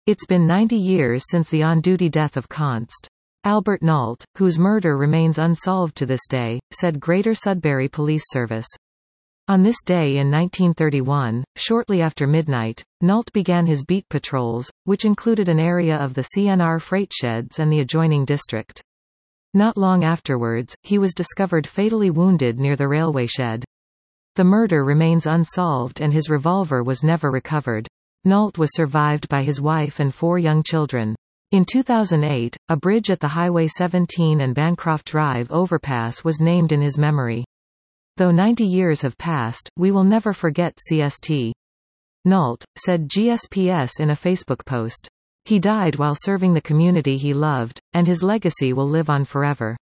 It's been 90 years since the on-duty death of Const. Albert Nault, whose murder remains unsolved to this day, said Greater Sudbury Police Service. On this day in 1931, shortly after midnight, Nault began his beat patrols, which included an area of the CNR freight sheds and the adjoining district. Not long afterwards, he was discovered fatally wounded near the railway shed. The murder remains unsolved and his revolver was never recovered. Nault was survived by his wife and 4 young children. In 2008, a bridge at the Highway 17 and Bancroft Drive overpass was named in his memory. Though 90 years have passed, we will never forget CST. Nault, said GSPS in a Facebook post. He died while serving the community he loved, and his legacy will live on forever.